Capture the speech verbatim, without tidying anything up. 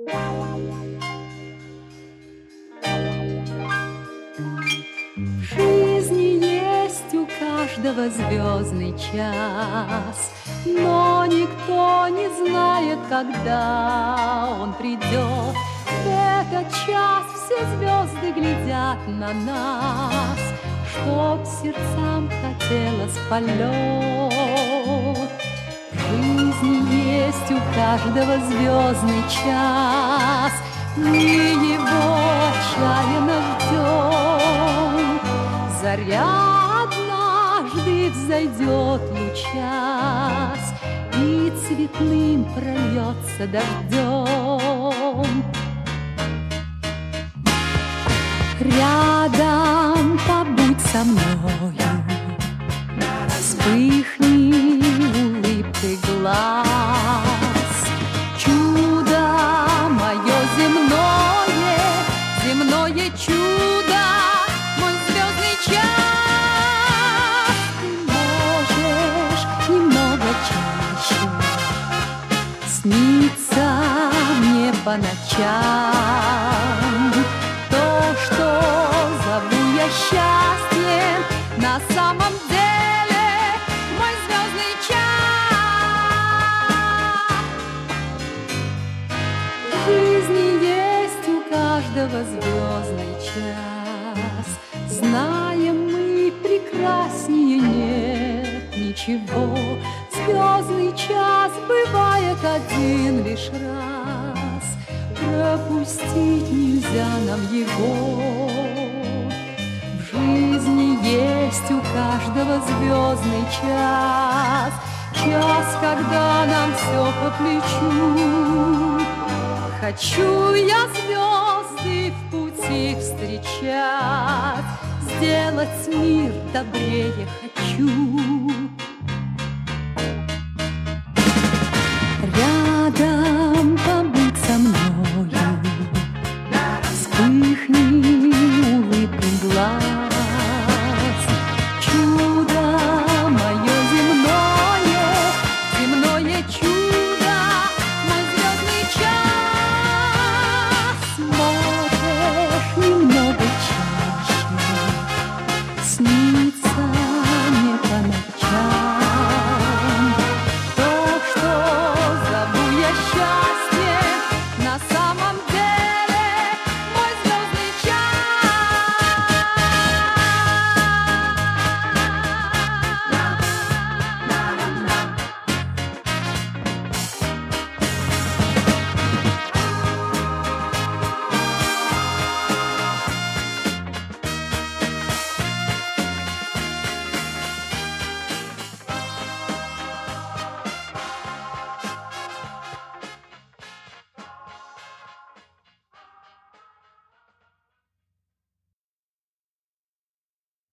В жизни есть у каждого звездный час, но никто не знает, когда он придет. В этот час все звезды глядят на нас, чтоб сердцам хотелось полет. В жизни есть у каждого звездный час, мы его отчаянно ждем. Заря однажды взойдет лучас, и цветным прольется дождем. Рядом побудь со мною, вспыхни улыбкой глаз. Чудо мое земное, земное чудо, мой звездный час. Ты можешь немного чаще сниться мне по ночам. То, что зову я счастьем, на самом деле мой звездный час. В жизни есть у каждого звездный час. Знаем мы, прекраснее нет ничего. Звездный час бывает один лишь раз, пропустить нельзя нам его. В жизни есть у каждого звездный час, час, когда нам все по плечу. Хочу я звезды в пути встречать, сделать мир добрее хочу.